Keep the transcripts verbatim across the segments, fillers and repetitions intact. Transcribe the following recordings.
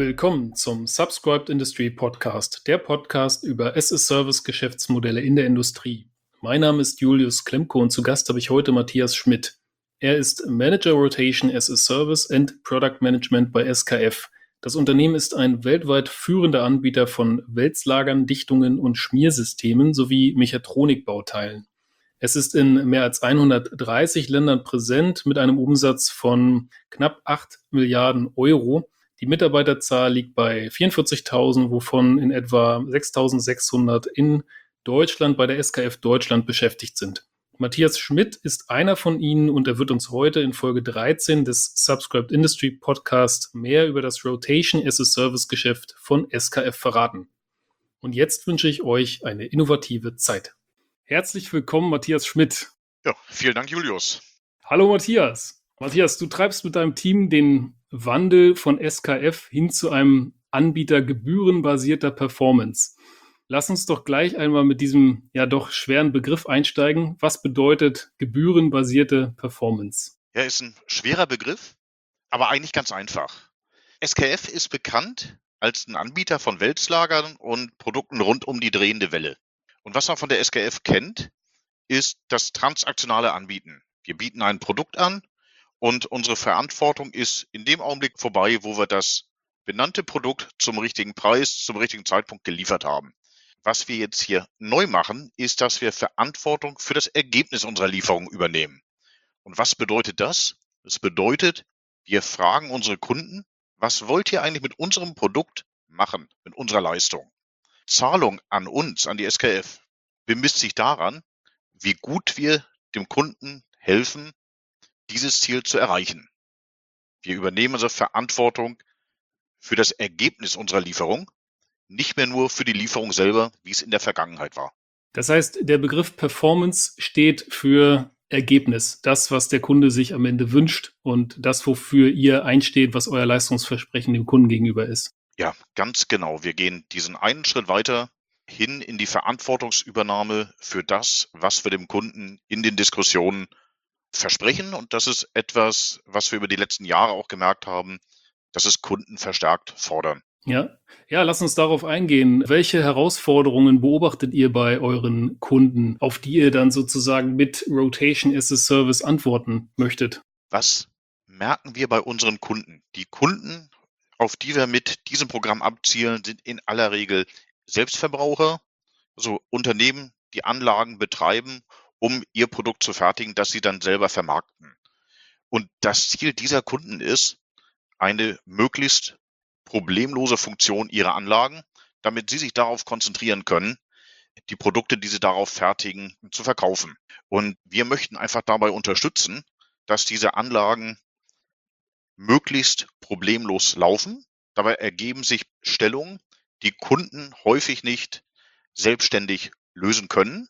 Willkommen zum Subscribed Industry Podcast, der Podcast über as-a-Service-Geschäftsmodelle in der Industrie. Mein Name ist Julius Klemko und zu Gast habe ich heute Matthias Schmidt. Er ist Manager Rotation as a Service and Product Management bei S K F. Das Unternehmen ist ein weltweit führender Anbieter von Wälzlagern, Dichtungen und Schmiersystemen sowie Mechatronikbauteilen. Es ist in mehr als hundertdreißig Ländern präsent mit einem Umsatz von knapp acht Milliarden Euro. Die Mitarbeiterzahl liegt bei vierundvierzigtausend, wovon in etwa sechstausendsechshundert in Deutschland bei der S K F Deutschland beschäftigt sind. Matthias Schmidt ist einer von ihnen und er wird uns heute in Folge dreizehn des Subscribed Industry Podcast mehr über das Rotation as a Service Geschäft von S K F verraten. Und jetzt wünsche ich euch eine innovative Zeit. Herzlich willkommen, Matthias Schmidt. Ja, vielen Dank, Julius. Hallo, Matthias. Matthias, du treibst mit deinem Team den Wandel von S K F hin zu einem Anbieter gebührenbasierter Performance. Lass uns doch gleich einmal mit diesem ja doch schweren Begriff einsteigen. Was bedeutet gebührenbasierte Performance? Ja, ist ein schwerer Begriff, aber eigentlich ganz einfach. S K F ist bekannt als ein Anbieter von Wälzlagern und Produkten rund um die drehende Welle. Und was man von der S K F kennt, ist das transaktionale Anbieten. Wir bieten ein Produkt an und unsere Verantwortung ist in dem Augenblick vorbei, wo wir das benannte Produkt zum richtigen Preis, zum richtigen Zeitpunkt geliefert haben. Was wir jetzt hier neu machen, ist, dass wir Verantwortung für das Ergebnis unserer Lieferung übernehmen. Und was bedeutet das? Das bedeutet, wir fragen unsere Kunden, was wollt ihr eigentlich mit unserem Produkt machen, mit unserer Leistung? Zahlung an uns, an die S K F, bemisst sich daran, wie gut wir dem Kunden helfen, dieses Ziel zu erreichen. Wir übernehmen unsere Verantwortung für das Ergebnis unserer Lieferung, nicht mehr nur für die Lieferung selber, wie es in der Vergangenheit war. Das heißt, der Begriff Performance steht für Ergebnis, das, was der Kunde sich am Ende wünscht und das, wofür ihr einsteht, was euer Leistungsversprechen dem Kunden gegenüber ist. Ja, ganz genau. Wir gehen diesen einen Schritt weiter hin in die Verantwortungsübernahme für das, was wir dem Kunden in den Diskussionen versprechen. Und das ist etwas, was wir über die letzten Jahre auch gemerkt haben, dass es Kunden verstärkt fordern. Ja, ja, lass uns darauf eingehen. Welche Herausforderungen beobachtet ihr bei euren Kunden, auf die ihr dann sozusagen mit Rotation as a Service antworten möchtet? Was merken wir bei unseren Kunden? Die Kunden, auf die wir mit diesem Programm abzielen, sind in aller Regel Selbstverbraucher, also Unternehmen, die Anlagen betreiben, um ihr Produkt zu fertigen, das sie dann selber vermarkten. Und das Ziel dieser Kunden ist, eine möglichst problemlose Funktion ihrer Anlagen, damit sie sich darauf konzentrieren können, die Produkte, die sie darauf fertigen, zu verkaufen. Und wir möchten einfach dabei unterstützen, dass diese Anlagen möglichst problemlos laufen. Dabei ergeben sich Stellungen, die Kunden häufig nicht selbstständig lösen können.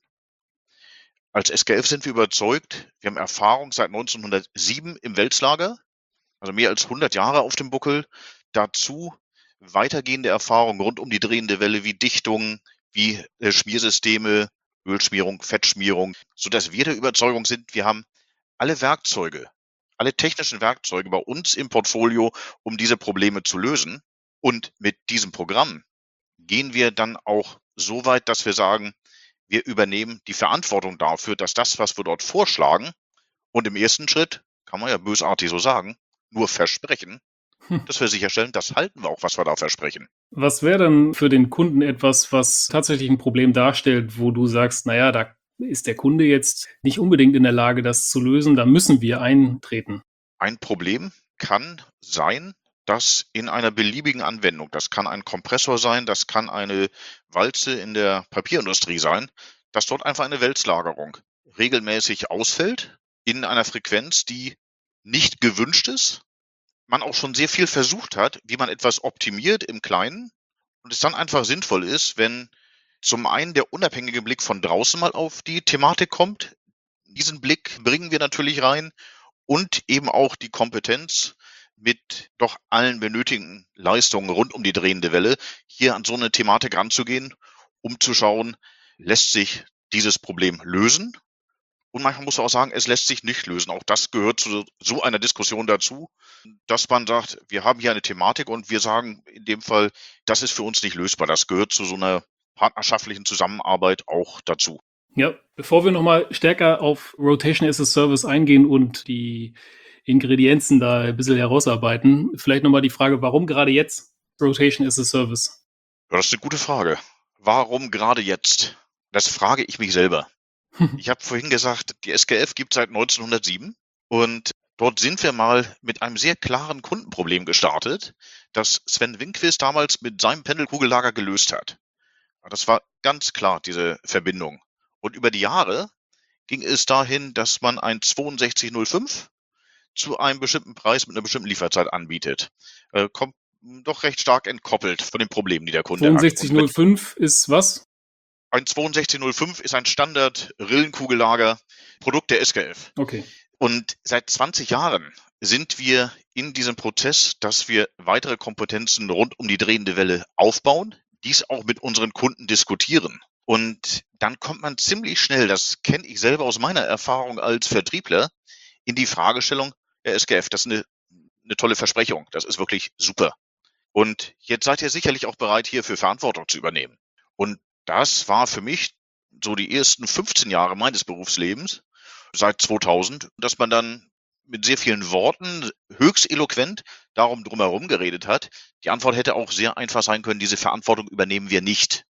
Als S K F sind wir überzeugt, wir haben Erfahrung seit neunzehnhundertsieben im Wälzlager, also mehr als hundert Jahre auf dem Buckel. Dazu weitergehende Erfahrungen rund um die drehende Welle wie Dichtungen, wie äh, Schmiersysteme, Ölschmierung, Fettschmierung, sodass wir der Überzeugung sind, wir haben alle Werkzeuge, alle technischen Werkzeuge bei uns im Portfolio, um diese Probleme zu lösen. Und mit diesem Programm gehen wir dann auch so weit, dass wir sagen, wir übernehmen die Verantwortung dafür, dass das, was wir dort vorschlagen und im ersten Schritt, kann man ja bösartig so sagen, nur versprechen, dass wir sicherstellen, das halten wir auch, was wir da versprechen. Was wäre dann für den Kunden etwas, was tatsächlich ein Problem darstellt, wo du sagst, naja, da ist der Kunde jetzt nicht unbedingt in der Lage, das zu lösen, da müssen wir eintreten? Ein Problem kann sein, dass in einer beliebigen Anwendung, das kann ein Kompressor sein, das kann eine Walze in der Papierindustrie sein, dass dort einfach eine Wälzlagerung regelmäßig ausfällt in einer Frequenz, die nicht gewünscht ist. Man auch schon sehr viel versucht hat, wie man etwas optimiert im Kleinen und es dann einfach sinnvoll ist, wenn zum einen der unabhängige Blick von draußen mal auf die Thematik kommt. Diesen Blick bringen wir natürlich rein und eben auch die Kompetenz mit doch allen benötigten Leistungen rund um die drehende Welle hier an so eine Thematik ranzugehen, um zu schauen, lässt sich dieses Problem lösen Und manchmal muss man auch sagen, es lässt sich nicht lösen. Auch das gehört zu so einer Diskussion dazu, dass man sagt, wir haben hier eine Thematik und wir sagen in dem Fall, das ist für uns nicht lösbar. Das gehört zu so einer partnerschaftlichen Zusammenarbeit auch dazu. Ja, bevor wir nochmal stärker auf Rotation as a Service eingehen und die Ingredienzen da ein bisschen herausarbeiten, vielleicht nochmal die Frage, warum gerade jetzt Rotation as a Service? Ja, das ist eine gute Frage. Warum gerade jetzt? Das frage ich mich selber. Ich habe vorhin gesagt, die S K F gibt es seit neunzehnhundertsieben und dort sind wir mal mit einem sehr klaren Kundenproblem gestartet, das Sven Winquist damals mit seinem Pendelkugellager gelöst hat. Das war ganz klar, diese Verbindung. Und über die Jahre ging es dahin, dass man ein zweiundsechzig null fünf zu einem bestimmten Preis mit einer bestimmten Lieferzeit anbietet. Äh, kommt doch recht stark entkoppelt von den Problemen, die der Kunde zweiundsechzig null fünf hat. ist was? Ein zweiundsechzig null fünf ist ein Standard-Rillenkugellager, Produkt der S K F. Okay. Und seit zwanzig Jahren sind wir in diesem Prozess, dass wir weitere Kompetenzen rund um die drehende Welle aufbauen, dies auch mit unseren Kunden diskutieren. Und dann kommt man ziemlich schnell, das kenne ich selber aus meiner Erfahrung als Vertriebler, in die Fragestellung, der S K F, das ist eine, eine tolle Versprechung, das ist wirklich super. Und jetzt seid ihr sicherlich auch bereit, hierfür Verantwortung zu übernehmen. Und das war für mich so die ersten fünfzehn Jahre meines Berufslebens, seit zweitausend, dass man dann mit sehr vielen Worten, höchst eloquent, darum drumherum geredet hat. Die Antwort hätte auch sehr einfach sein können, diese Verantwortung übernehmen wir nicht.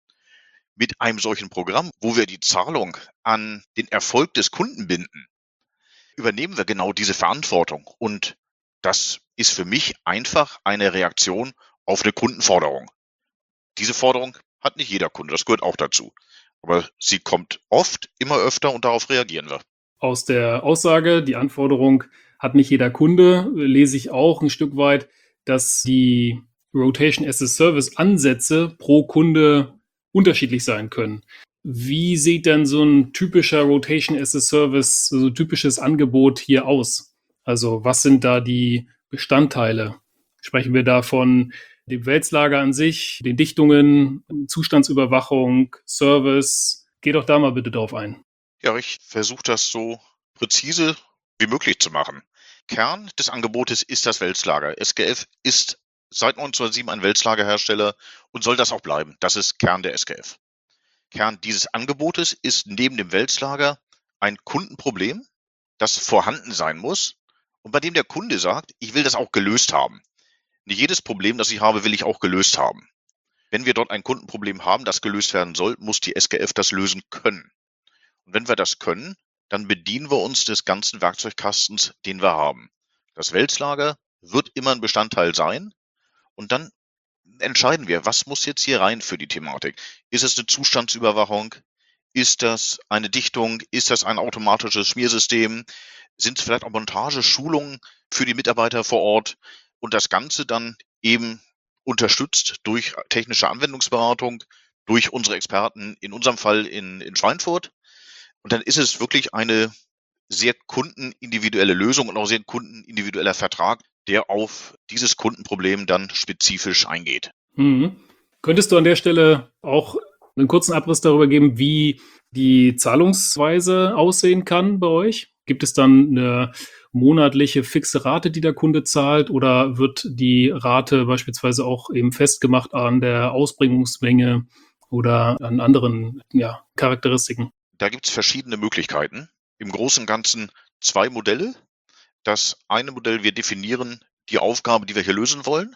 Mit einem solchen Programm, wo wir die Zahlung an den Erfolg des Kunden binden, übernehmen wir genau diese Verantwortung. Und das ist für mich einfach eine Reaktion auf eine Kundenforderung. Diese Forderung hat nicht jeder Kunde, das gehört auch dazu. Aber sie kommt oft, immer öfter und darauf reagieren wir. Aus der Aussage, die Anforderung hat nicht jeder Kunde, lese ich auch ein Stück weit, dass die Rotation as a Service Ansätze pro Kunde unterschiedlich sein können. Wie sieht denn so ein typischer Rotation as a Service, so ein typisches Angebot hier aus? Also was sind da die Bestandteile? Sprechen wir da von dem Wälzlager an sich, den Dichtungen, Zustandsüberwachung, Service? Geh doch da mal bitte drauf ein. Ja, ich versuche das so präzise wie möglich zu machen. Kern des Angebotes ist das Wälzlager. S K F ist seit neunzehnhundertsieben ein Wälzlagerhersteller und soll das auch bleiben. Das ist Kern der S K F. Kern dieses Angebotes ist neben dem Wälzlager ein Kundenproblem, das vorhanden sein muss und bei dem der Kunde sagt, ich will das auch gelöst haben. Nicht jedes Problem, das ich habe, will ich auch gelöst haben. Wenn wir dort ein Kundenproblem haben, das gelöst werden soll, muss die S K F das lösen können. Und wenn wir das können, dann bedienen wir uns des ganzen Werkzeugkastens, den wir haben. Das Wälzlager wird immer ein Bestandteil sein und dann entscheiden wir, was muss jetzt hier rein für die Thematik? Ist es eine Zustandsüberwachung? Ist das eine Dichtung? Ist das ein automatisches Schmiersystem? Sind es vielleicht auch Montageschulungen für die Mitarbeiter vor Ort? Und das Ganze dann eben unterstützt durch technische Anwendungsberatung, durch unsere Experten, in unserem Fall in, in Schweinfurt. Und dann ist es wirklich eine sehr kundenindividuelle Lösung und auch sehr kundenindividueller Vertrag, der auf dieses Kundenproblem dann spezifisch eingeht. Mhm. Könntest du an der Stelle auch einen kurzen Abriss darüber geben, wie die Zahlungsweise aussehen kann bei euch? Gibt es dann eine monatliche fixe Rate, die der Kunde zahlt, oder wird die Rate beispielsweise auch eben festgemacht an der Ausbringungsmenge oder an anderen ja, Charakteristiken? Da gibt es verschiedene Möglichkeiten. Im Großen und Ganzen zwei Modelle. Das eine Modell, wir definieren die Aufgabe, die wir hier lösen wollen,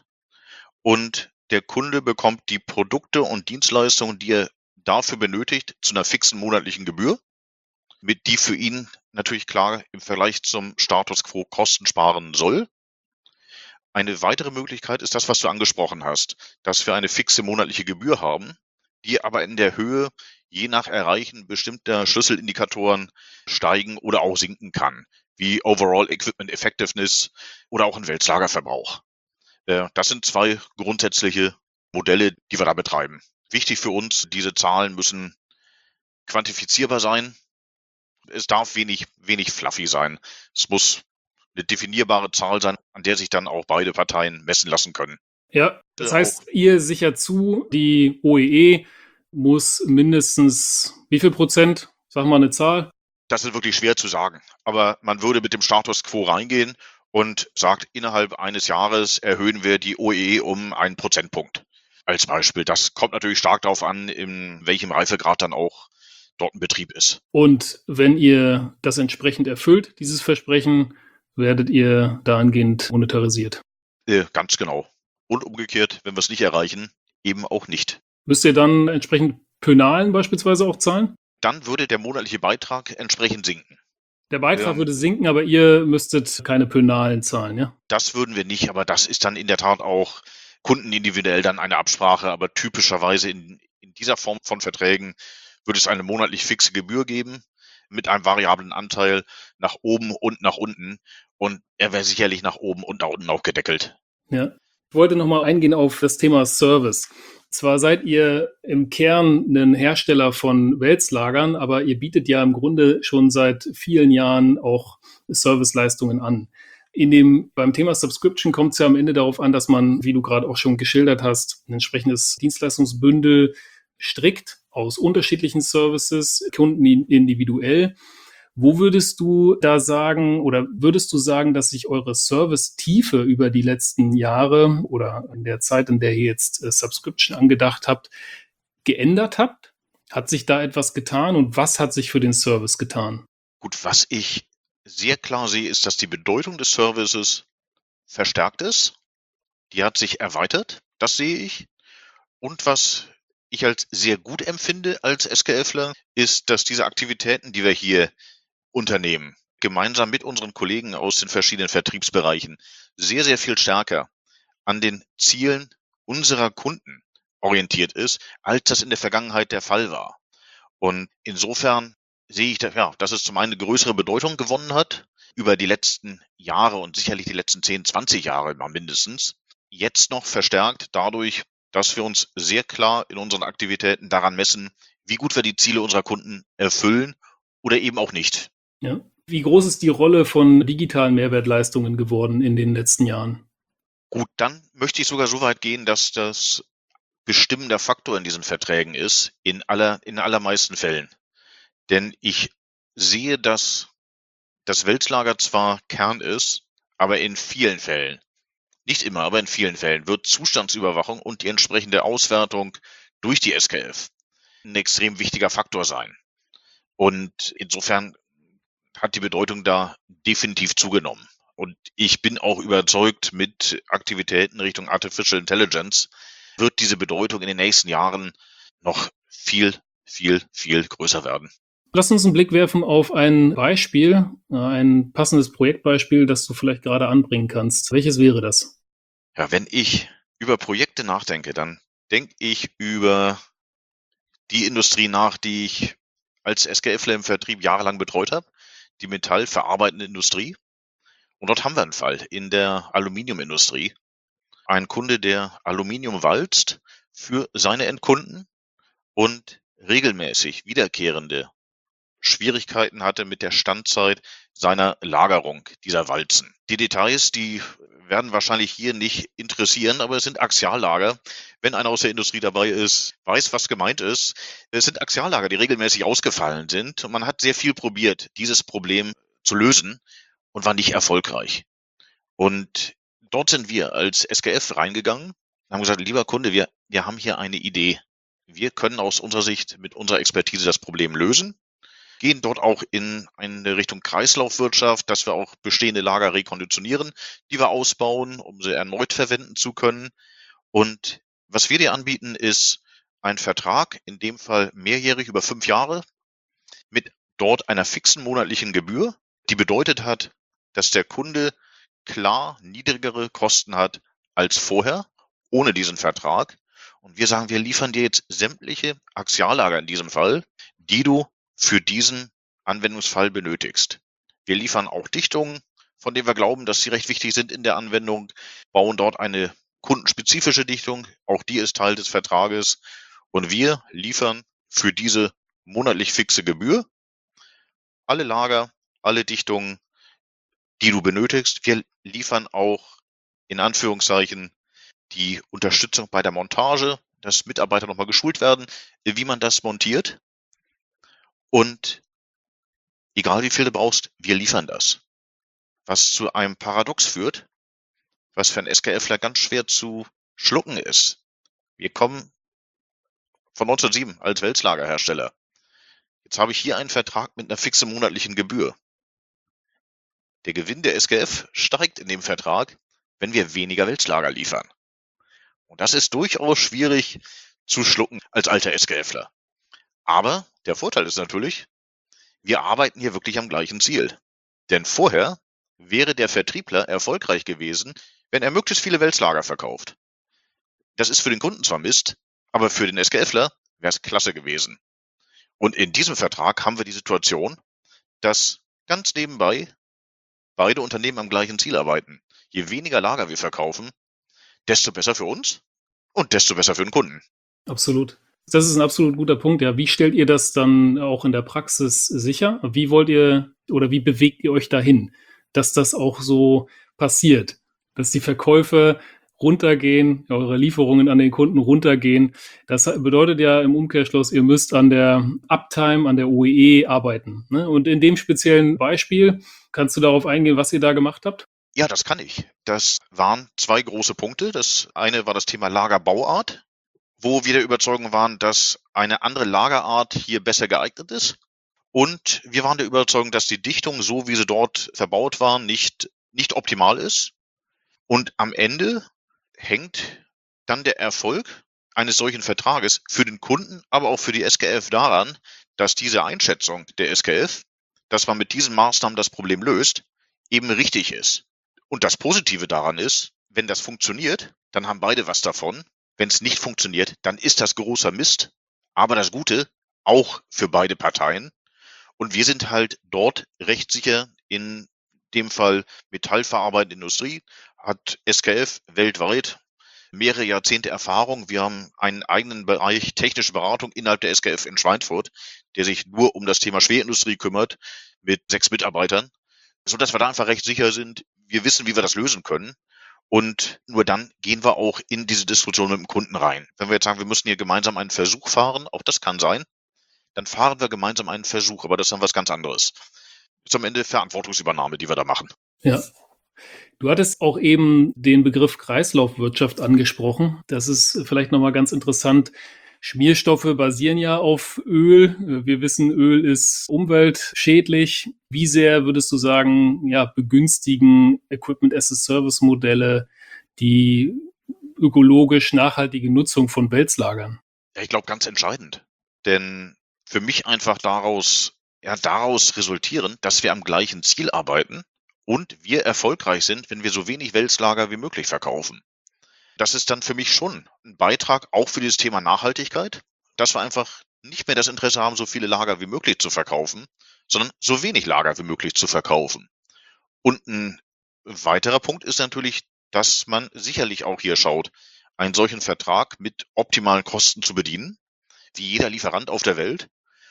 und der Kunde bekommt die Produkte und Dienstleistungen, die er dafür benötigt, zu einer fixen monatlichen Gebühr, mit die für ihn natürlich klar im Vergleich zum Status quo Kosten sparen soll. Eine weitere Möglichkeit ist das, was du angesprochen hast, dass wir eine fixe monatliche Gebühr haben, die aber in der Höhe je nach Erreichen bestimmter Schlüsselindikatoren steigen oder auch sinken kann, wie Overall Equipment Effectiveness oder auch ein Wälzlagerverbrauch. Das sind zwei grundsätzliche Modelle, die wir da betreiben. Wichtig für uns, diese Zahlen müssen quantifizierbar sein. Es darf wenig, wenig fluffy sein. Es muss eine definierbare Zahl sein, an der sich dann auch beide Parteien messen lassen können. Ja, das heißt, ihr sichert zu, die O E E muss mindestens wie viel Prozent, sag mal eine Zahl? Das ist wirklich schwer zu sagen. Aber man würde mit dem Status quo reingehen und sagt, innerhalb eines Jahres erhöhen wir die O E E um einen Prozentpunkt. Als Beispiel. Das kommt natürlich stark darauf an, in welchem Reifegrad dann auch dort ein Betrieb ist. Und wenn ihr das entsprechend erfüllt, dieses Versprechen, werdet ihr dahingehend monetarisiert. Äh, ganz genau. Und umgekehrt, wenn wir es nicht erreichen, eben auch nicht. Müsst ihr dann entsprechend Pönalen beispielsweise auch zahlen? Dann würde der monatliche Beitrag entsprechend sinken. Der Beitrag Ähm, würde sinken, aber ihr müsstet keine Pönalen zahlen, ja? Das würden wir nicht, aber das ist dann in der Tat auch kundenindividuell dann eine Absprache. Aber typischerweise in, in dieser Form von Verträgen würde es eine monatlich fixe Gebühr geben mit einem variablen Anteil nach oben und nach unten. Und er wäre sicherlich nach oben und nach unten auch gedeckelt. Ja. Ich wollte nochmal eingehen auf das Thema Service. Zwar seid ihr im Kern ein Hersteller von Wälzlagern, aber ihr bietet ja im Grunde schon seit vielen Jahren auch Serviceleistungen an. In dem, beim Thema Subscription kommt es ja am Ende darauf an, dass man, wie du gerade auch schon geschildert hast, ein entsprechendes Dienstleistungsbündel strickt aus unterschiedlichen Services, Kunden individuell. Wo würdest du da sagen oder würdest du sagen, dass sich eure Service-Tiefe über die letzten Jahre oder in der Zeit, in der ihr jetzt äh, Subscription angedacht habt, geändert habt? Hat sich da etwas getan und was hat sich für den Service getan? Gut, was ich sehr klar sehe, ist, dass die Bedeutung des Services verstärkt ist. Die hat sich erweitert, das sehe ich. Und was ich als sehr gut empfinde als SKFler, ist, dass diese Aktivitäten, die wir hier unternehmen, gemeinsam mit unseren Kollegen aus den verschiedenen Vertriebsbereichen, sehr, sehr viel stärker an den Zielen unserer Kunden orientiert ist, als das in der Vergangenheit der Fall war. Und insofern sehe ich, da, ja, dass es zum einen eine größere Bedeutung gewonnen hat über die letzten Jahre und sicherlich die letzten zehn, zwanzig Jahre mal mindestens. Jetzt noch verstärkt dadurch, dass wir uns sehr klar in unseren Aktivitäten daran messen, wie gut wir die Ziele unserer Kunden erfüllen oder eben auch nicht. Ja. Wie groß ist die Rolle von digitalen Mehrwertleistungen geworden in den letzten Jahren? Gut, dann möchte ich sogar so weit gehen, dass das bestimmender Faktor in diesen Verträgen ist, in aller, in allermeisten Fällen. Denn ich sehe, dass das Wälzlager zwar Kern ist, aber in vielen Fällen, nicht immer, aber in vielen Fällen, wird Zustandsüberwachung und die entsprechende Auswertung durch die S K F ein extrem wichtiger Faktor sein. Und insofern hat die Bedeutung da definitiv zugenommen. Und ich bin auch überzeugt, mit Aktivitäten Richtung Artificial Intelligence wird diese Bedeutung in den nächsten Jahren noch viel, viel, viel größer werden. Lass uns einen Blick werfen auf ein Beispiel, ein passendes Projektbeispiel, das du vielleicht gerade anbringen kannst. Welches wäre das? Ja, wenn ich über Projekte nachdenke, dann denke ich über die Industrie nach, die ich als SKFler im Vertrieb jahrelang betreut habe, die metallverarbeitende Industrie. Und dort haben wir einen Fall in der Aluminiumindustrie. Ein Kunde, der Aluminium walzt für seine Endkunden und regelmäßig wiederkehrende Schwierigkeiten hatte mit der Standzeit seiner Lagerung dieser Walzen. Die Details, die werden wahrscheinlich hier nicht interessieren, aber es sind Axiallager. Wenn einer aus der Industrie dabei ist, weiß, was gemeint ist. Es sind Axiallager, die regelmäßig ausgefallen sind. Und man hat sehr viel probiert, dieses Problem zu lösen und war nicht erfolgreich. Und dort sind wir als S K F reingegangen und haben gesagt, lieber Kunde, wir, wir haben hier eine Idee. Wir können aus unserer Sicht mit unserer Expertise das Problem lösen, gehen dort auch in eine Richtung Kreislaufwirtschaft, dass wir auch bestehende Lager rekonditionieren, die wir ausbauen, um sie erneut verwenden zu können. Und was wir dir anbieten, ist ein Vertrag, in dem Fall mehrjährig über fünf Jahre, mit dort einer fixen monatlichen Gebühr, die bedeutet hat, dass der Kunde klar niedrigere Kosten hat als vorher, ohne diesen Vertrag. Und wir sagen, wir liefern dir jetzt sämtliche Axiallager in diesem Fall, die du für diesen Anwendungsfall benötigst. Wir liefern auch Dichtungen, von denen wir glauben, dass sie recht wichtig sind in der Anwendung, bauen dort eine kundenspezifische Dichtung, auch die ist Teil des Vertrages. Und wir liefern für diese monatlich fixe Gebühr alle Lager, alle Dichtungen, die du benötigst. Wir liefern auch in Anführungszeichen die Unterstützung bei der Montage, dass Mitarbeiter nochmal geschult werden, wie man das montiert. Und egal wie viel du brauchst, wir liefern das. Was zu einem Paradox führt, was für einen SKFler ganz schwer zu schlucken ist. Wir kommen von neunzehnhundertsieben als Wälzlagerhersteller. Jetzt habe ich hier einen Vertrag mit einer fixen monatlichen Gebühr. Der Gewinn der S K F steigt in dem Vertrag, wenn wir weniger Wälzlager liefern. Und das ist durchaus schwierig zu schlucken als alter SKFler. Aber der Vorteil ist natürlich, wir arbeiten hier wirklich am gleichen Ziel. Denn vorher wäre der Vertriebler erfolgreich gewesen, wenn er möglichst viele Wälzlager verkauft. Das ist für den Kunden zwar Mist, aber für den SKFler wäre es klasse gewesen. Und in diesem Vertrag haben wir die Situation, dass ganz nebenbei beide Unternehmen am gleichen Ziel arbeiten. Je weniger Lager wir verkaufen, desto besser für uns und desto besser für den Kunden. Absolut. Das ist ein absolut guter Punkt. Ja, wie stellt ihr das dann auch in der Praxis sicher? Wie wollt ihr oder wie bewegt ihr euch dahin, dass das auch so passiert, dass die Verkäufe runtergehen, eure Lieferungen an den Kunden runtergehen? Das bedeutet ja im Umkehrschluss, ihr müsst an der Uptime, an der O E E arbeiten. Ne? Und in dem speziellen Beispiel, kannst du darauf eingehen, was ihr da gemacht habt? Ja, das kann ich. Das waren zwei große Punkte. Das eine war das Thema Lagerbauart, wo wir der Überzeugung waren, dass eine andere Lagerart hier besser geeignet ist. Und wir waren der Überzeugung, dass die Dichtung, so wie sie dort verbaut waren, nicht, nicht optimal ist. Und am Ende hängt dann der Erfolg eines solchen Vertrages für den Kunden, aber auch für die S K F daran, dass diese Einschätzung der S K F, dass man mit diesen Maßnahmen das Problem löst, eben richtig ist. Und das Positive daran ist, wenn das funktioniert, dann haben beide was davon. Wenn es nicht funktioniert, dann ist das großer Mist. Aber das Gute auch für beide Parteien. Und wir sind halt dort recht sicher, in dem Fall metallverarbeitende Industrie, hat S K F weltweit mehrere Jahrzehnte Erfahrung. Wir haben einen eigenen Bereich technische Beratung innerhalb der S K F in Schweinfurt, der sich nur um das Thema Schwerindustrie kümmert, mit sechs Mitarbeitern, sodass wir da einfach recht sicher sind, wir wissen, wie wir das lösen können. Und nur dann gehen wir auch in diese Diskussion mit dem Kunden rein. Wenn wir jetzt sagen, wir müssen hier gemeinsam einen Versuch fahren, auch das kann sein, dann fahren wir gemeinsam einen Versuch, aber das ist dann was ganz anderes. Das ist am Ende Verantwortungsübernahme, die wir da machen. Ja. Du hattest auch eben den Begriff Kreislaufwirtschaft angesprochen. Das ist vielleicht nochmal ganz interessant. Schmierstoffe basieren ja auf Öl. Wir wissen, Öl ist umweltschädlich. Wie sehr würdest du sagen, ja, begünstigen Equipment-as-a-Service-Modelle die ökologisch nachhaltige Nutzung von Wälzlagern? Ja, ich glaube, ganz entscheidend. Denn für mich einfach daraus, ja, daraus resultieren, dass wir am gleichen Ziel arbeiten und wir erfolgreich sind, wenn wir so wenig Wälzlager wie möglich verkaufen. Das ist dann für mich schon ein Beitrag auch für dieses Thema Nachhaltigkeit, dass wir einfach nicht mehr das Interesse haben, so viele Lager wie möglich zu verkaufen, sondern so wenig Lager wie möglich zu verkaufen. Und ein weiterer Punkt ist natürlich, dass man sicherlich auch hier schaut, einen solchen Vertrag mit optimalen Kosten zu bedienen, wie jeder Lieferant auf der Welt.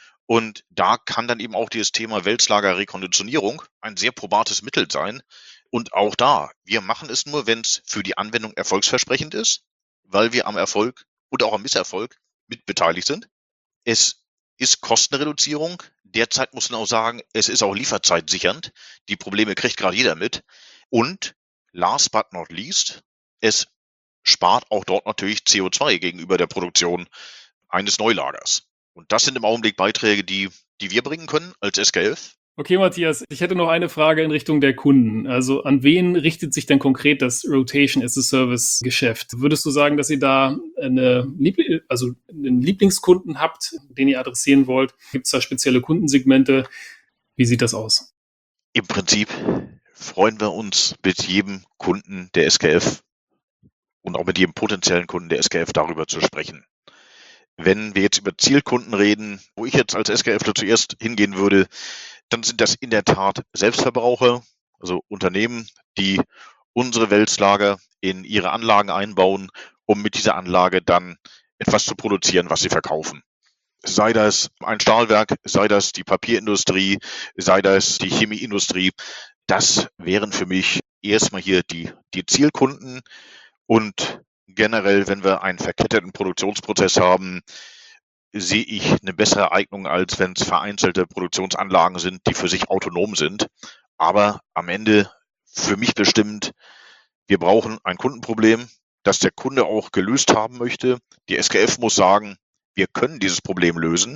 Und da kann dann eben auch dieses Thema Wälzlagerrekonditionierung ein sehr probates Mittel sein. Und auch da, wir machen es nur, wenn es für die Anwendung erfolgsversprechend ist, weil wir am Erfolg und auch am Misserfolg mitbeteiligt sind. Es ist Kostenreduzierung. Derzeit muss man auch sagen, es ist auch lieferzeitsichernd. Die Probleme kriegt gerade jeder mit. Und last but not least, es spart auch dort natürlich C O zwei gegenüber der Produktion eines Neulagers. Und das sind im Augenblick Beiträge, die, die wir bringen können als S K F. Okay, Matthias, ich hätte noch eine Frage in Richtung der Kunden. Also an wen richtet sich denn konkret das Rotation-as-a-Service-Geschäft? Würdest du sagen, dass ihr da eine, Liebl- also einen Lieblingskunden habt, den ihr adressieren wollt? Gibt es da spezielle Kundensegmente? Wie sieht das aus? Im Prinzip freuen wir uns mit jedem Kunden der S K F und auch mit jedem potenziellen Kunden der S K F darüber zu sprechen. Wenn wir jetzt über Zielkunden reden, wo ich jetzt als SKFler zuerst hingehen würde, dann sind das in der Tat Selbstverbraucher, also Unternehmen, die unsere Wälzlager in ihre Anlagen einbauen, um mit dieser Anlage dann etwas zu produzieren, was sie verkaufen. Sei das ein Stahlwerk, sei das die Papierindustrie, sei das die Chemieindustrie. Das wären für mich erstmal hier die, die Zielkunden. Und generell, wenn wir einen verketteten Produktionsprozess haben, sehe ich eine bessere Eignung, als wenn es vereinzelte Produktionsanlagen sind, die für sich autonom sind. Aber am Ende für mich bestimmt, wir brauchen ein Kundenproblem, das der Kunde auch gelöst haben möchte. Die S K F muss sagen, wir können dieses Problem lösen.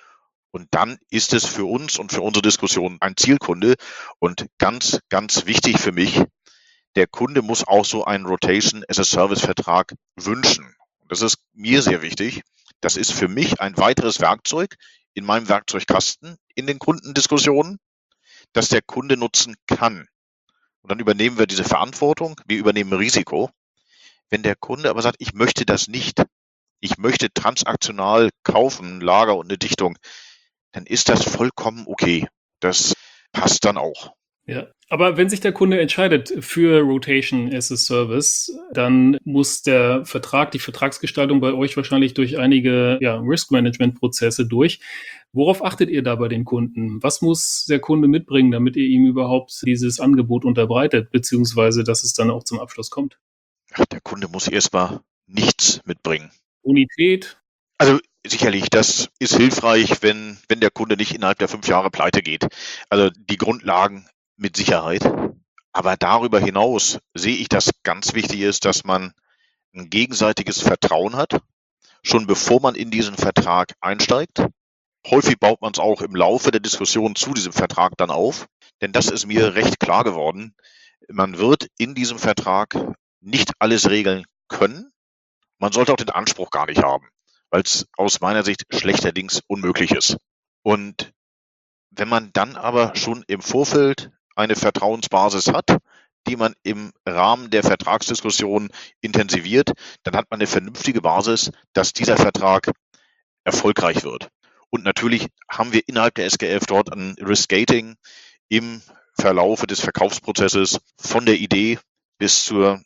Und dann ist es für uns und für unsere Diskussion ein Zielkunde. Und ganz, ganz wichtig für mich, der Kunde muss auch so einen Rotation-as-a-Service-Vertrag wünschen. Das ist mir sehr wichtig. Das ist für mich ein weiteres Werkzeug in meinem Werkzeugkasten in den Kundendiskussionen, das der Kunde nutzen kann. Und dann übernehmen wir diese Verantwortung, wir übernehmen Risiko. Wenn der Kunde aber sagt, ich möchte das nicht, ich möchte transaktional kaufen, Lager und eine Dichtung, dann ist das vollkommen okay. Das passt dann auch. Ja, aber wenn sich der Kunde entscheidet für Rotation as a Service, dann muss der Vertrag, die Vertragsgestaltung bei euch wahrscheinlich durch einige ja, Risk-Management-Prozesse durch. Worauf achtet ihr da bei den Kunden? Was muss der Kunde mitbringen, damit ihr ihm überhaupt dieses Angebot unterbreitet, beziehungsweise dass es dann auch zum Abschluss kommt? Ach, der Kunde muss erstmal nichts mitbringen. Bonität? Also sicherlich, das ist hilfreich, wenn, wenn der Kunde nicht innerhalb der fünf Jahre pleite geht. Also die Grundlagen mit Sicherheit. Aber darüber hinaus sehe ich, dass ganz wichtig ist, dass man ein gegenseitiges Vertrauen hat, schon bevor man in diesen Vertrag einsteigt. Häufig baut man es auch im Laufe der Diskussion zu diesem Vertrag dann auf, denn das ist mir recht klar geworden. Man wird in diesem Vertrag nicht alles regeln können. Man sollte auch den Anspruch gar nicht haben, weil es aus meiner Sicht schlechterdings unmöglich ist. Und wenn man dann aber schon im Vorfeld eine Vertrauensbasis hat, die man im Rahmen der Vertragsdiskussion intensiviert, dann hat man eine vernünftige Basis, dass dieser Vertrag erfolgreich wird. Und natürlich haben wir innerhalb der S K F dort ein Risk-Gating im Verlaufe des Verkaufsprozesses von der Idee bis zur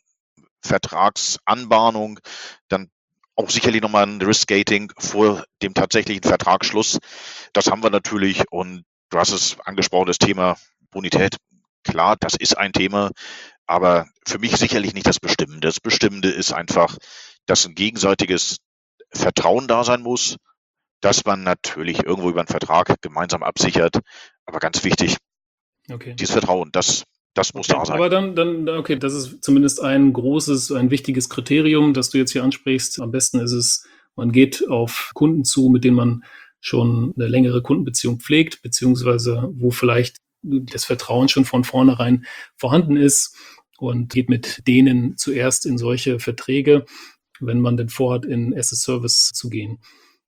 Vertragsanbahnung, dann auch sicherlich nochmal ein Risk-Gating vor dem tatsächlichen Vertragsschluss. Das haben wir natürlich und du hast es angesprochen, das Thema Bonität. Klar, das ist ein Thema, aber für mich sicherlich nicht das Bestimmende. Das Bestimmende ist einfach, dass ein gegenseitiges Vertrauen da sein muss, dass man natürlich irgendwo über einen Vertrag gemeinsam absichert. Aber ganz wichtig, Okay. dieses Vertrauen, das, das muss Okay, da sein. aber dann, dann, okay, das ist zumindest ein großes, ein wichtiges Kriterium, das du jetzt hier ansprichst. Am besten ist es, man geht auf Kunden zu, mit denen man schon eine längere Kundenbeziehung pflegt, beziehungsweise wo vielleicht das Vertrauen schon von vornherein vorhanden ist und geht mit denen zuerst in solche Verträge, wenn man denn vorhat, in as a Service zu gehen.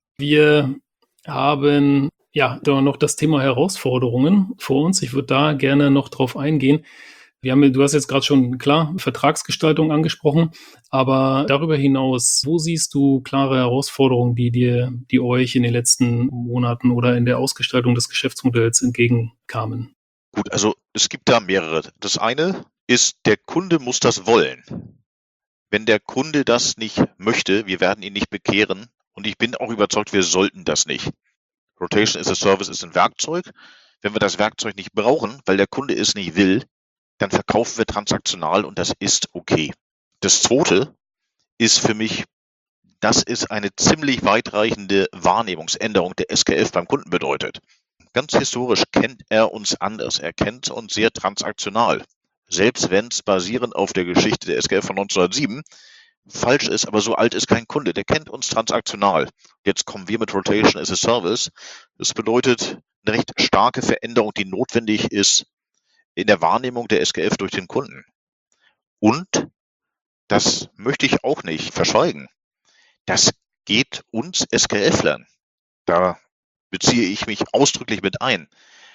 Wir haben ja da noch das Thema Herausforderungen vor uns. Ich würde da gerne noch drauf eingehen. Wir haben, du hast jetzt gerade schon klar Vertragsgestaltung angesprochen, aber darüber hinaus, wo siehst du klare Herausforderungen, die dir, die euch in den letzten Monaten oder in der Ausgestaltung des Geschäftsmodells entgegenkamen? Gut, also es gibt da mehrere. Das eine ist, der Kunde muss das wollen. Wenn der Kunde das nicht möchte, wir werden ihn nicht bekehren und ich bin auch überzeugt, wir sollten das nicht. Rotation as a Service ist ein Werkzeug. Wenn wir das Werkzeug nicht brauchen, weil der Kunde es nicht will, dann verkaufen wir transaktional und das ist okay. Das zweite ist für mich, dass es eine ziemlich weitreichende Wahrnehmungsänderung der S K F beim Kunden bedeutet. Ganz historisch kennt er uns anders. Er kennt uns sehr transaktional. Selbst wenn es basierend auf der Geschichte der S K F von neunzehnhundertsieben falsch ist, aber so alt ist kein Kunde. Der kennt uns transaktional. Jetzt kommen wir mit Rotation as a Service. Das bedeutet eine recht starke Veränderung, die notwendig ist in der Wahrnehmung der S K F durch den Kunden. Und, das möchte ich auch nicht verschweigen, das geht uns SKFlern, da beziehe ich mich ausdrücklich mit ein,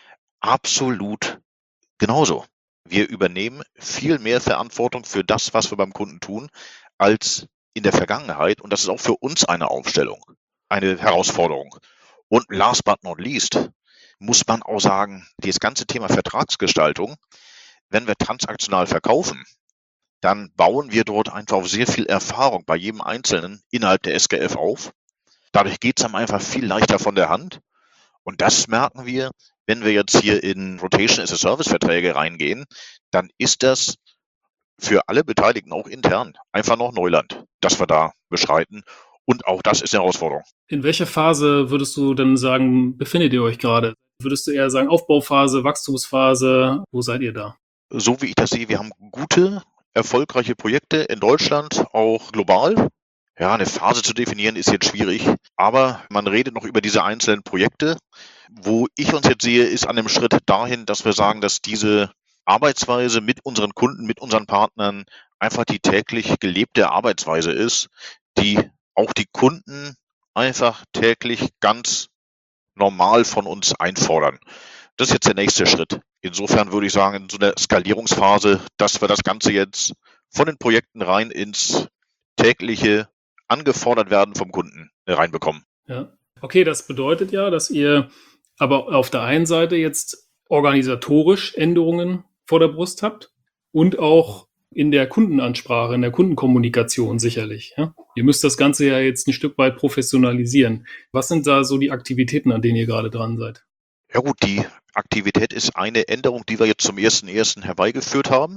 absolut genauso. Wir übernehmen viel mehr Verantwortung für das, was wir beim Kunden tun, als in der Vergangenheit. Und das ist auch für uns eine Aufstellung, eine Herausforderung. Und last but not least muss man auch sagen, das ganze Thema Vertragsgestaltung, wenn wir transaktional verkaufen, dann bauen wir dort einfach auf sehr viel Erfahrung bei jedem Einzelnen innerhalb der S K F auf. Dadurch geht es einem einfach viel leichter von der Hand. Und das merken wir, wenn wir jetzt hier in Rotation as a Service Verträge reingehen, dann ist das für alle Beteiligten auch intern einfach noch Neuland, das wir da beschreiten. Und auch das ist eine Herausforderung. In welcher Phase würdest du denn sagen, befindet ihr euch gerade? Würdest du eher sagen Aufbauphase, Wachstumsphase? Wo seid ihr da? So wie ich das sehe, wir haben gute, erfolgreiche Projekte in Deutschland, auch global. Ja, eine Phase zu definieren ist jetzt schwierig, aber man redet noch über diese einzelnen Projekte. Wo ich uns jetzt sehe, ist an dem Schritt dahin, dass wir sagen, dass diese Arbeitsweise mit unseren Kunden, mit unseren Partnern einfach die täglich gelebte Arbeitsweise ist, die auch die Kunden einfach täglich ganz normal von uns einfordern. Das ist jetzt der nächste Schritt. Insofern würde ich sagen, in so einer Skalierungsphase, dass wir das Ganze jetzt von den Projekten rein ins tägliche angefordert werden vom Kunden reinbekommen. Ja. Okay, das bedeutet ja, dass ihr aber auf der einen Seite jetzt organisatorisch Änderungen vor der Brust habt und auch in der Kundenansprache, in der Kundenkommunikation sicherlich. Ja? Ihr müsst das Ganze ja jetzt ein Stück weit professionalisieren. Was sind da so die Aktivitäten, an denen ihr gerade dran seid? Ja gut, die Aktivität ist eine Änderung, die wir jetzt zum ersten ersten herbeigeführt haben,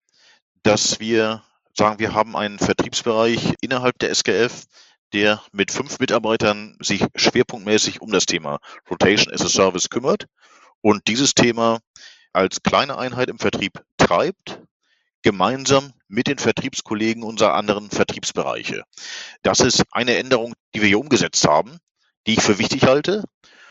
dass wir sagen, wir haben einen Vertriebsbereich innerhalb der S G F, der mit fünf Mitarbeitern sich schwerpunktmäßig um das Thema Rotation as a Service kümmert und dieses Thema als kleine Einheit im Vertrieb treibt, gemeinsam mit den Vertriebskollegen unserer anderen Vertriebsbereiche. Das ist eine Änderung, die wir hier umgesetzt haben, die ich für wichtig halte.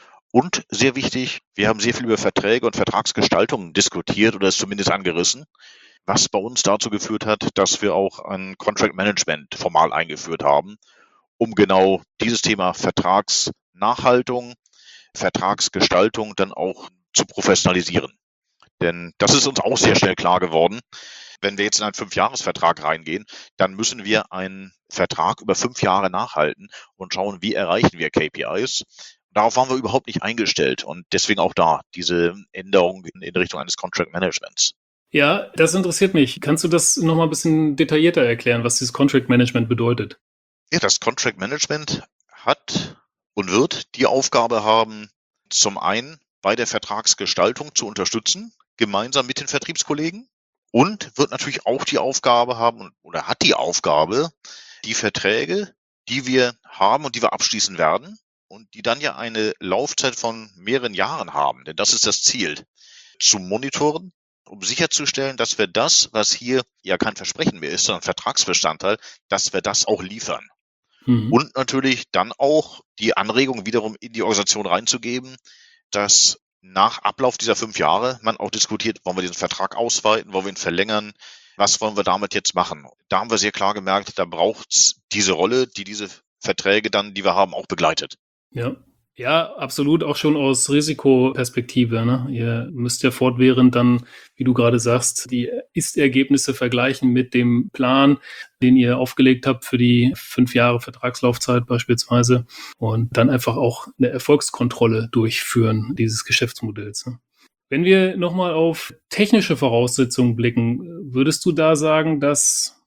Und sehr wichtig, wir haben sehr viel über Verträge und Vertragsgestaltung diskutiert oder es zumindest angerissen, was bei uns dazu geführt hat, dass wir auch ein Contract Management formal eingeführt haben, um genau dieses Thema Vertragsnachhaltung, Vertragsgestaltung dann auch zu professionalisieren. Denn das ist uns auch sehr schnell klar geworden. Wenn wir jetzt in einen Fünfjahresvertrag reingehen, dann müssen wir einen Vertrag über fünf Jahre nachhalten und schauen, wie erreichen wir K P Is. Darauf waren wir überhaupt nicht eingestellt und deswegen auch da diese Änderung in, in Richtung eines Contract Managements. Ja, das interessiert mich. Kannst du das nochmal ein bisschen detaillierter erklären, was dieses Contract Management bedeutet? Ja, das Contract Management hat und wird die Aufgabe haben, zum einen bei der Vertragsgestaltung zu unterstützen, gemeinsam mit den Vertriebskollegen, und wird natürlich auch die Aufgabe haben oder hat die Aufgabe, die Verträge, die wir haben und die wir abschließen werden und die dann ja eine Laufzeit von mehreren Jahren haben, denn das ist das Ziel, zu monitoren, um sicherzustellen, dass wir das, was hier ja kein Versprechen mehr ist, sondern Vertragsbestandteil, dass wir das auch liefern. Mhm. Und natürlich dann auch die Anregung wiederum in die Organisation reinzugeben, dass nach Ablauf dieser fünf Jahre man auch diskutiert, wollen wir diesen Vertrag ausweiten, wollen wir ihn verlängern, was wollen wir damit jetzt machen? Da haben wir sehr klar gemerkt, da braucht es diese Rolle, die diese Verträge dann, die wir haben, auch begleitet. Ja. Ja, absolut, auch schon aus Risikoperspektive. Ne? Ihr müsst ja fortwährend dann, wie du gerade sagst, die Ist-Ergebnisse vergleichen mit dem Plan, den ihr aufgelegt habt für die fünf Jahre Vertragslaufzeit beispielsweise und dann einfach auch eine Erfolgskontrolle durchführen dieses Geschäftsmodells. Ne? Wenn wir nochmal auf technische Voraussetzungen blicken, würdest du da sagen, dass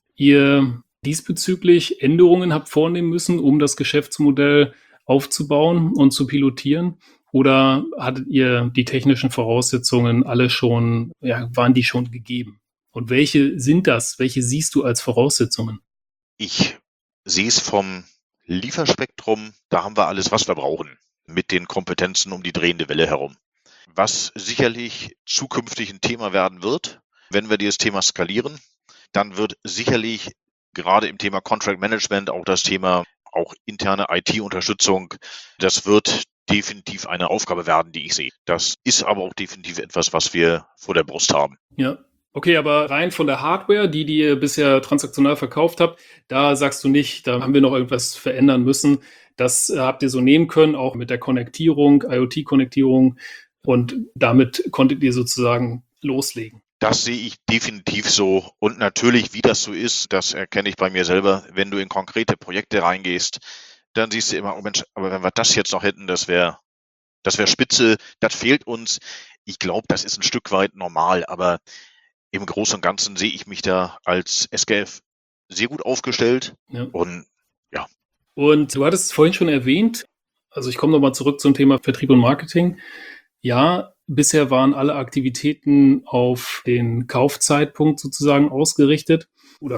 ihr diesbezüglich Änderungen habt vornehmen müssen, um das Geschäftsmodell aufzubauen und zu pilotieren? Oder hattet ihr die technischen Voraussetzungen alle schon, ja, waren die schon gegeben? Und welche sind das? Welche siehst du als Voraussetzungen? Ich sehe es vom Lieferspektrum, da haben wir alles, was wir brauchen, mit den Kompetenzen um die drehende Welle herum. Was sicherlich zukünftig ein Thema werden wird, wenn wir dieses Thema skalieren, dann wird sicherlich gerade im Thema Contract Management auch das Thema auch interne I T-Unterstützung, das wird definitiv eine Aufgabe werden, die ich sehe. Das ist aber auch definitiv etwas, was wir vor der Brust haben. Ja, okay, aber rein von der Hardware, die, die ihr bisher transaktional verkauft habt, da sagst du nicht, da haben wir noch irgendwas verändern müssen. Das habt ihr so nehmen können, auch mit der Konnektierung, I O T-Konnektierung, und damit konntet ihr sozusagen loslegen. Das sehe ich definitiv so. Und natürlich, wie das so ist, das erkenne ich bei mir selber. Wenn du in konkrete Projekte reingehst, dann siehst du immer, oh Mensch, aber wenn wir das jetzt noch hätten, das wäre das wäre spitze, das fehlt uns. Ich glaube, das ist ein Stück weit normal, aber im Großen und Ganzen sehe ich mich da als S G F sehr gut aufgestellt. Ja. Und ja. Und du hattest es vorhin schon erwähnt, also ich komme nochmal zurück zum Thema Vertrieb und Marketing. Ja, bisher waren alle Aktivitäten auf den Kaufzeitpunkt sozusagen ausgerichtet. oder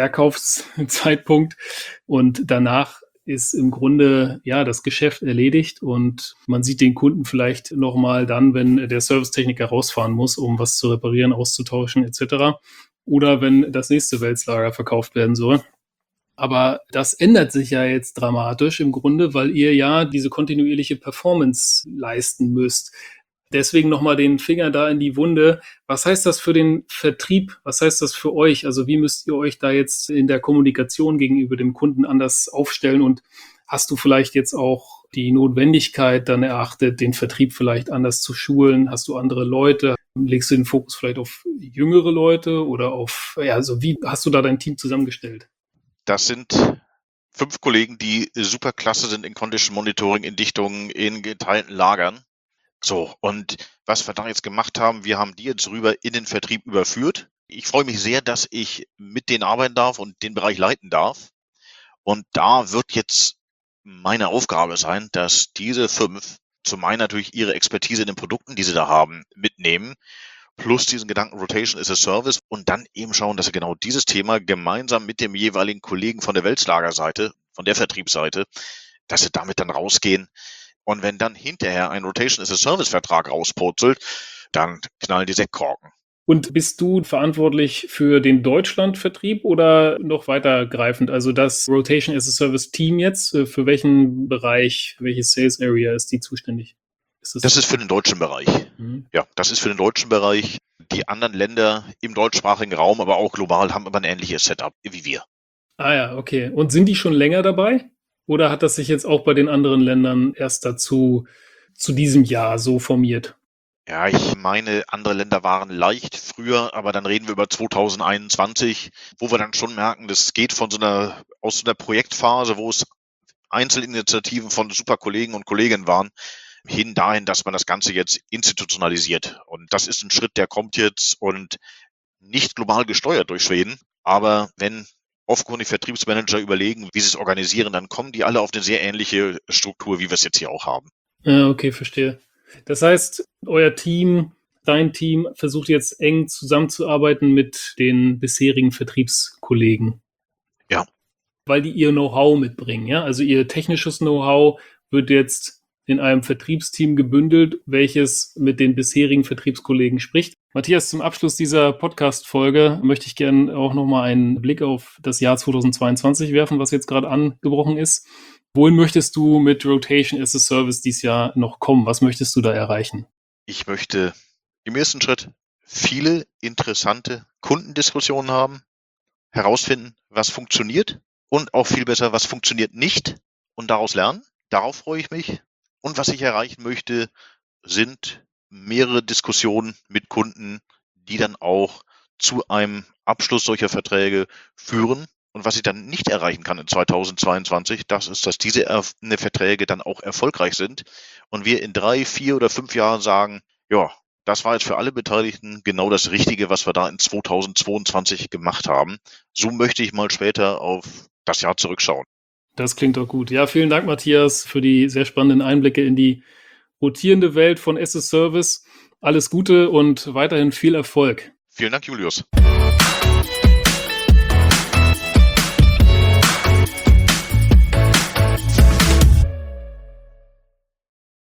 Verkaufszeitpunkt und danach ist im Grunde ja das Geschäft erledigt und man sieht den Kunden vielleicht nochmal dann, wenn der Servicetechniker rausfahren muss, um was zu reparieren, auszutauschen et cetera. Oder wenn das nächste Wälzlager verkauft werden soll. Aber das ändert sich ja jetzt dramatisch im Grunde, weil ihr ja diese kontinuierliche Performance leisten müsst. Deswegen nochmal den Finger da in die Wunde. Was heißt das für den Vertrieb? Was heißt das für euch? Also wie müsst ihr euch da jetzt in der Kommunikation gegenüber dem Kunden anders aufstellen? Und hast du vielleicht jetzt auch die Notwendigkeit dann erachtet, den Vertrieb vielleicht anders zu schulen? Hast du andere Leute? Legst du den Fokus vielleicht auf jüngere Leute oder auf, ja, also wie hast du da dein Team zusammengestellt? Das sind fünf Kollegen, die super klasse sind in Condition Monitoring, in Dichtungen, in geteilten Lagern. So, und was wir da jetzt gemacht haben, wir haben die jetzt rüber in den Vertrieb überführt. Ich freue mich sehr, dass ich mit denen arbeiten darf und den Bereich leiten darf. Und da wird jetzt meine Aufgabe sein, dass diese fünf zum einen natürlich ihre Expertise in den Produkten, die sie da haben, mitnehmen, plus diesen Gedanken Rotation is a Service und dann eben schauen, dass sie genau dieses Thema gemeinsam mit dem jeweiligen Kollegen von der Wälzlagerseite, von der Vertriebsseite, dass sie damit dann rausgehen. Und wenn dann hinterher ein Rotation is a Service Vertrag rauspurzelt, dann knallen die Sektkorken. Und bist du verantwortlich für den Deutschlandvertrieb oder noch weitergreifend? Also das Rotation as a Service Team jetzt, für welchen Bereich, für welche Sales Area ist die zuständig? Ist das, das ist für den deutschen Bereich. Mhm. Ja, das ist für den deutschen Bereich. Die anderen Länder im deutschsprachigen Raum, aber auch global, haben aber ein ähnliches Setup wie wir. Ah ja, okay. Und sind die schon länger dabei? Oder hat das sich jetzt auch bei den anderen Ländern erst dazu, zu diesem Jahr so formiert? Ja, ich meine, andere Länder waren leicht früher, aber dann reden wir über zwanzig einundzwanzig, wo wir dann schon merken, das geht von so einer, aus so einer Projektphase, wo es Einzelinitiativen von super Kollegen und Kolleginnen waren, hin dahin, dass man das Ganze jetzt institutionalisiert. Und das ist ein Schritt, der kommt jetzt und nicht global gesteuert durch Schweden. Aber wenn offenkundig Vertriebsmanager überlegen, wie sie es organisieren, dann kommen die alle auf eine sehr ähnliche Struktur, wie wir es jetzt hier auch haben. Ja, okay, verstehe. Das heißt, euer Team, dein Team versucht jetzt eng zusammenzuarbeiten mit den bisherigen Vertriebskollegen. Ja. Weil die ihr Know-how mitbringen, ja? Also ihr technisches Know-how wird jetzt in einem Vertriebsteam gebündelt, welches mit den bisherigen Vertriebskollegen spricht. Matthias, zum Abschluss dieser Podcast-Folge möchte ich gerne auch nochmal einen Blick auf das Jahr zweitausendzweiundzwanzig werfen, was jetzt gerade angebrochen ist. Wohin möchtest du mit Rotation as a Service dieses Jahr noch kommen? Was möchtest du da erreichen? Ich möchte im ersten Schritt viele interessante Kundendiskussionen haben, herausfinden, was funktioniert und auch viel besser, was funktioniert nicht und daraus lernen. Darauf freue ich mich. Und was ich erreichen möchte, sind mehrere Diskussionen mit Kunden, die dann auch zu einem Abschluss solcher Verträge führen. Und was ich dann nicht erreichen kann in zweitausendzweiundzwanzig, das ist, dass diese Verträge dann auch erfolgreich sind und wir in drei, vier oder fünf Jahren sagen, ja, das war jetzt für alle Beteiligten genau das Richtige, was wir da in zweitausendzweiundzwanzig gemacht haben. So möchte ich mal später auf das Jahr zurückschauen. Das klingt doch gut. Ja, vielen Dank, Matthias, für die sehr spannenden Einblicke in die rotierende Welt von as a Service. Alles Gute und weiterhin viel Erfolg. Vielen Dank, Julius.